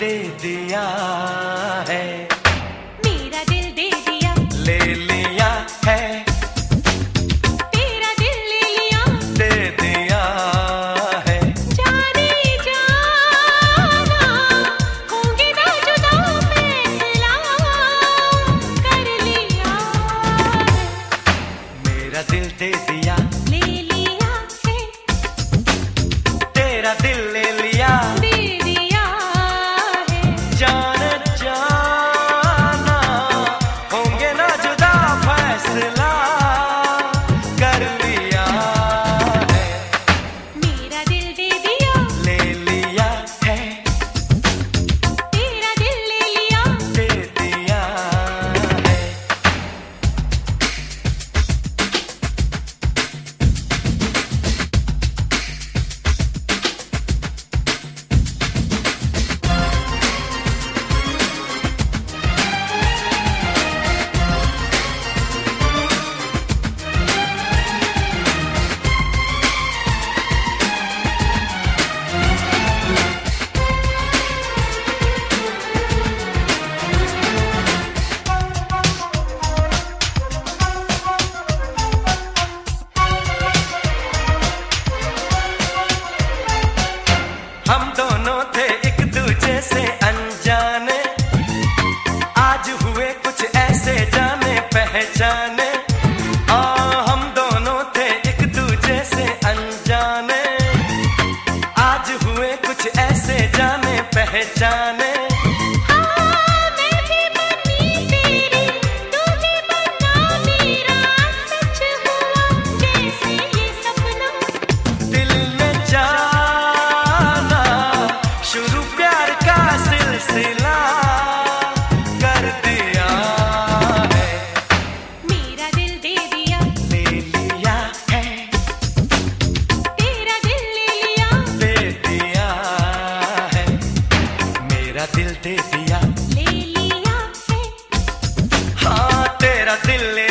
दे दिया है, मेरा दिल दे दिया, ले लिया है, तेरा दिल ले लिया, दे दिया है। जाने जाना होंगे ना जुदा, फैसला कर लिया है, मेरा दिल दे दिया, ले लिया है, तेरा दिल ले लिया, दे दिया है, जान जाना होंगे ना जुदा, फैसला कर लिया है, मेरा दिल दे दिया, ले लिया है, तेरा दिल ले लिया, दे दिया है। हम दोनों थे एक दूजे से अनजाने, आज हुए कुछ ऐसे जाने पहचाने। हम दोनों थे एक दूजे से अनजाने, आज हुए कुछ ऐसे जाने पहचाने। हाँ मैं भी बनी तेरी, तू भी बना मेरा, सच हुआ जैसे ये सपना, दिल ने जाना शुरू प्यार का सिलसिला कर दिया है, मेरा दिल दे दिया, ले लिया है, तेरा दिल ले लिया, दे दिया है, मेरा दिल दे दिया, ले लिया है, हाँ तेरा दिल ले